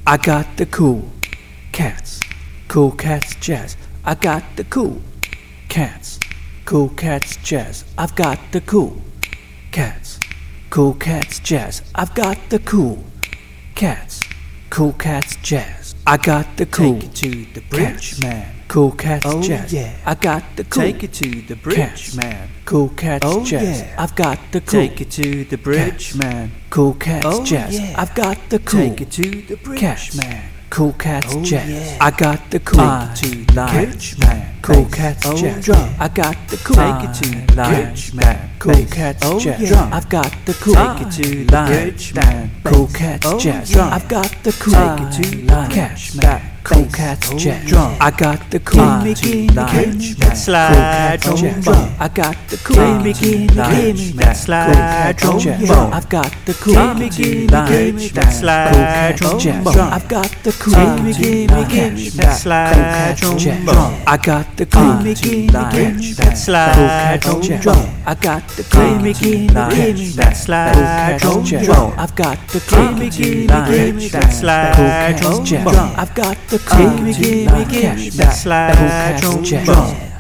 I got the cool cats, jazz. I got the cool cats, jazz. I've got the cool cats, jazz. I've got the cool cats, jazz. I got the cool. Take it to the bridge, man. Cool cats, Oh, jazz. yeah. I got the cool. Take it to the bridge, cats, man. Cool cats, Oh, jazz. yeah. I've got the cool. Take it to the bridge, cats, man. Cool cats, Oh, jazz. yeah. I've got the cool. Take it to the bridge, cats, man. Cool cats, Oh, jazz. yeah. I got the cool. Take it to the bridge, man. Cool cats, Oh, jazz. drum. I got the cool. Take it to the bridge, man. Cool cats, Oh, jazz. yeah. I've got the cool. Take it to the bridge, man. Cool cats, Oh, jazz. yeah. I've got the cool. Take it to the cats, bridge, man. Cool cats, Oh, jazz. drum. I got the cool. Gimme, gimme, gimme that slide Cool cats, jazz. trombone. I got the cool. Gimme, gimme, gimme that slide trombone. I've got the cool. Gimme, gimme, gimme that slide trombone. I've got the cool. Gimme, gimme, gimme that slide trombone. I got the cool. Gimme, gimme, gimme that slide trombone. I got the cool. Gimme, gimme, gimme that slide trombone. I've got the cool. Gimme, gimme, gimme that slide trombone. I've got the cool. Gimme, gimme, gimme that slide trombone.